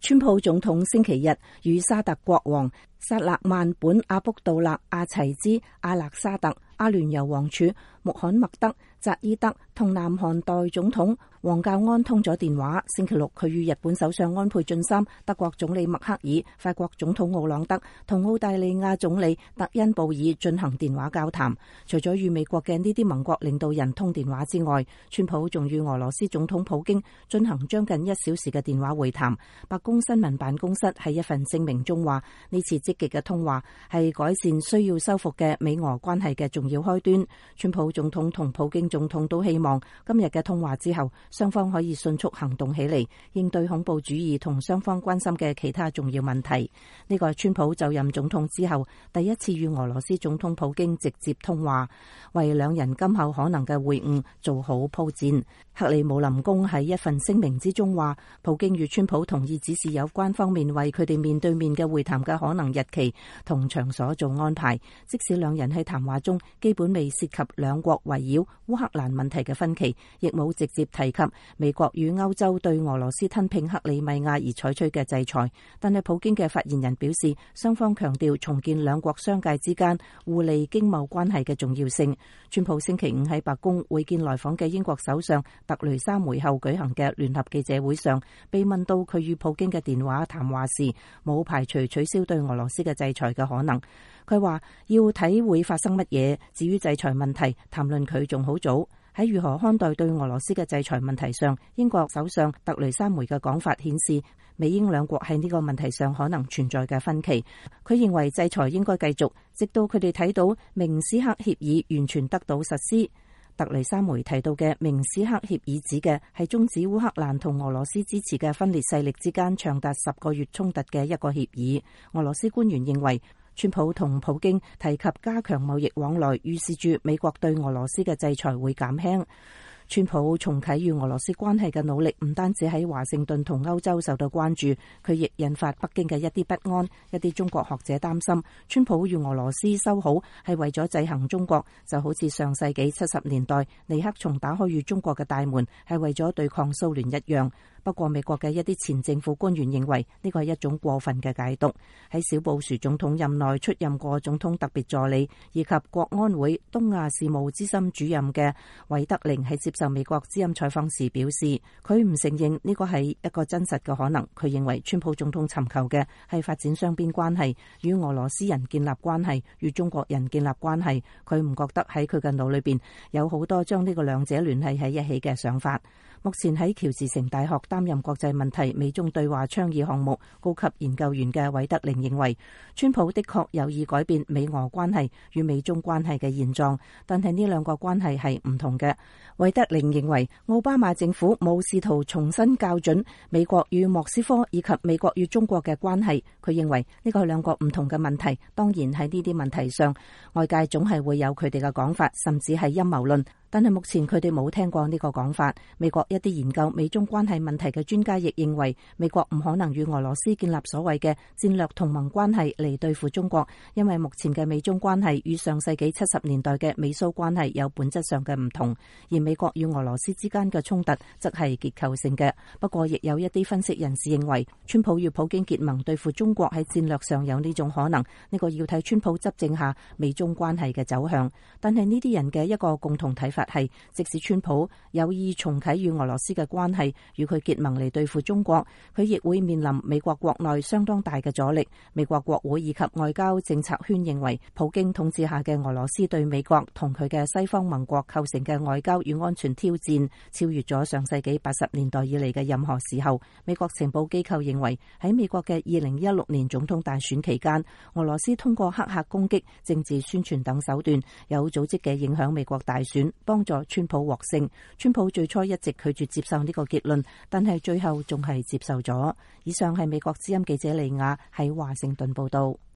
川普總統星期日與沙特國王薩勒曼本阿卜杜勒阿齊茲阿勒沙特、阿聯酋王儲穆罕默德扎伊德同南韓代總統王教安通咗電話。星期六，佢與日本首相安倍晉三、德國總理默克爾、法國總統奧朗德同澳大利亞總理特恩布爾進行電話交談。除咗與美國嘅呢啲盟國領導人通電話之外，川普仲與俄羅斯總統普京進行將近1小時嘅電話會談。白宮新聞辦公室喺一份聲明中話，呢次積極嘅通話係改善需要修復嘅美俄關係嘅重要開端。川普總統同普京總統都希望今日嘅通話之後，雙方可以迅速行動起嚟，應對恐怖主義同雙方關心嘅其他重要問題。呢個係川普就任總統之後第一次與俄羅斯總統普京直接通話，為兩人今後可能嘅會晤做好鋪墊。克里姆林宮喺一份聲明之中話，普京與川普同意指示有關方面為佢哋面對面嘅會談嘅可能日期同場所做安排，即使兩人喺談話中基本未涉及兩國圍繞烏克蘭問題嘅分歧，亦冇直接提及美國與歐洲對俄羅斯吞併克里米亞而採取嘅制裁。但係普京嘅發言人表示，雙方強調重建兩國商界之間互利經貿關係嘅重要性。川普星期五喺白宮會見來訪嘅英國首相特雷莎梅後舉行嘅聯合記者會上，被問到佢與普京嘅電話談話時，冇排除取消對俄羅斯嘅制裁嘅可能。佢話要睇會發生乜嘢，至於制裁問題，談論佢仲好早。喺如何看待對俄羅斯嘅制裁問題上，英國首相特雷莎梅嘅講法顯示，美英兩國喺呢個問題上可能存在嘅分歧。佢認為制裁應該繼續，直到佢哋睇到明斯克協議完全得到實施。特雷莎梅提到嘅明斯克協議指嘅係終止烏克蘭同俄羅斯支持嘅分裂勢力之間長達10個月衝突嘅一個協議。俄羅斯官員認為，川普同普京提及加強貿易往來，預示住美國對俄羅斯嘅制裁會減輕。川普重啟與俄羅斯關係嘅努力唔單止喺華盛頓同歐洲受到關注，佢亦引發北京嘅一啲不安。一啲中國學者擔心，川普與俄羅斯修好係為咗制衡中國，就好似上世紀70年代尼克松打開與中國嘅大門係為咗對抗蘇聯一樣。不過美國嘅一啲前政府官員認為呢個係一種過分嘅解讀。喺小布殊總統任內出任過總統特別助理以及國安會東亞事務資深主任嘅韋德寧喺接受美國之音採訪時表示，佢唔承認呢個係一個真實嘅可能。佢認為川普總統尋求嘅係發展雙邊關係，與俄羅斯人建立關係，與中國人建立關係。佢唔覺得喺佢嘅腦裏邊有好多將呢個兩者聯繫喺一起嘅想法。目前喺喬治城大學擔任國際問題美中對話倡議項目高級研究員嘅韋德寧認為，川普的確有意改變美俄關係與美中關係嘅現狀，但係呢兩個關係係唔同嘅。韋德寧認為，奧巴馬政府冇試圖重新校準美國與莫斯科以及美國與中國嘅關係。佢認為呢個係兩個唔同嘅問題。當然喺呢啲問題上，外界總係會有佢哋嘅講法，甚至係陰謀論。但係目前佢哋冇聽過呢個講法。美國一啲研究美中關係問題嘅專家亦認為，美國唔可能與俄羅斯建立所謂嘅戰略同盟關係嚟對付中國，因為目前嘅美中關係與上世紀70年代嘅美蘇關係有本質上嘅唔同，而美國與俄羅斯之間嘅衝突則係結構性嘅。不過亦有一啲分析人士認為，川普與普京結盟對付中國喺戰略上有呢種可能，呢個要睇川普執政下美中關係嘅走向。但係呢啲人嘅一個共同睇法係，即使川普有意重啟與俄羅斯嘅關係，與佢結盟嚟對付中國，佢亦會面臨美國國內相當大嘅阻力。美國國會以及外交政策圈認為，普京統治下嘅俄羅斯對美國同佢嘅西方盟國構成嘅外交與安全挑戰，超越咗上世紀80年代以嚟嘅任何時候。美國情報機構認為，喺美國嘅2016年總統大選期間，俄羅斯通過黑客攻擊、政治宣傳等手段，有組織嘅影響美國大選，幫助川普獲勝。川普最初一直拒絕接受呢個結論，但係最後仲係接受咗。以上係美國之音記者利亞喺華盛頓報道。